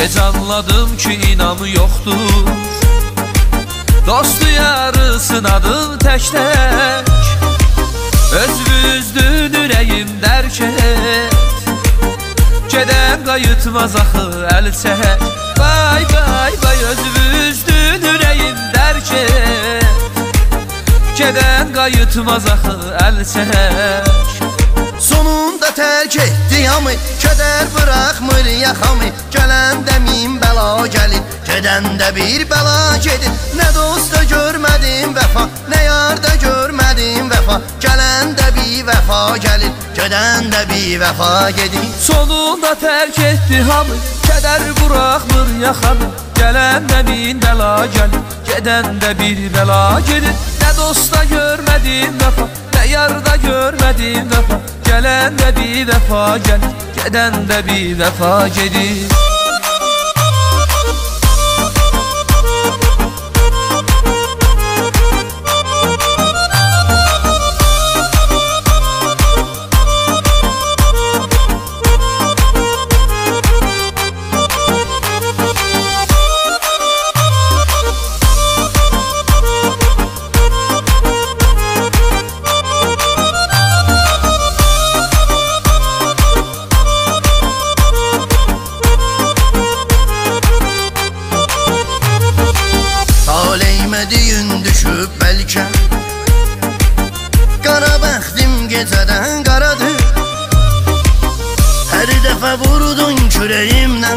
Gec anladım ki inamı yoxdur, dostu yarı sınadım tək-tək. Özümüzdün ürəyim dərk et, gedən qayıtmaz axı əl çək. Vay vay vay, özümüzdün ürəyim dərk et, gedən qayıtmaz axı əl çək. Sonunda tərk etdi hamı, kədər bıraxmır yaxamı. Gələndə min bəla gəlir, gedəndə bir bəla gedir. Nə dosta görmədim vəfa, nə yarda görmədim vəfa. Gələndə bir vəfa gəlir, gedəndə bir vəfa gedir. Sonunda tərk etdi hamı, kədər bıraxmır yaxamı. Gələndə min bəla gəlir, gedəndə bir bəla gedir. Nə dosta görmədim vəfa, nə yarda görmədim vəfa. Gələndə bir vəfa gəlir, gedəndə bir vəfa gedir. Taleymədiyin düşüb bəlkə, qara bəxtim gecədən qaradır. Hər dəfə vurdun kürəyimlə,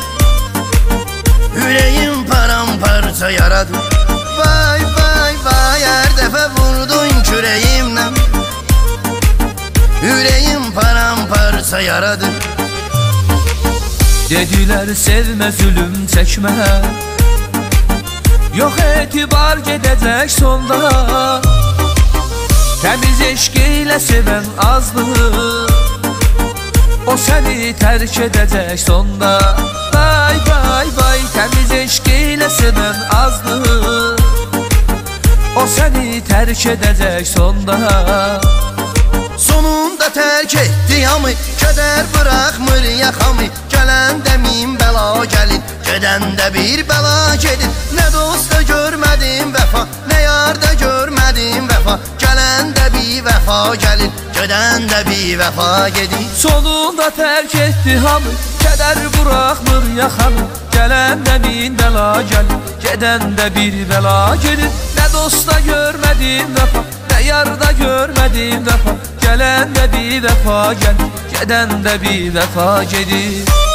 ürəyim paramparça yaradır. Vay vay vay, hər dəfə vurdun kürəyimlə, ürəyim paramparça yaradır. Dedilər sevmə, zülüm çəkmə, yox etibar gedəcək sonda. Təmiz eşq ilə sevən azdır, o səni tərk edəcək sonda. Vay vay vay, təmiz eşq ilə sevən azdır, o səni tərk edəcək sonda. Sonunda tərk etdi hamı, kədər bıraxmır yaxamı. Gələndə min bəla gəlir, gedəndə bir bəla gedir. Nə dosta görmədim vəfa, nə yarda görmədim vəfa. Gələndə bir vəfa gəlir, gedəndə bir vəfa gedir. Sonunda tərk etdi hamı, kədər bıraxmır yaxamı. Gələndə min bəla gəlir, gedəndə bir bəla gedir. Nə dosta görmədim vəfa, nə yarda görmədim vəfa. Gələndə bir vəfa gəlir, gedəndə bir vəfa gedir.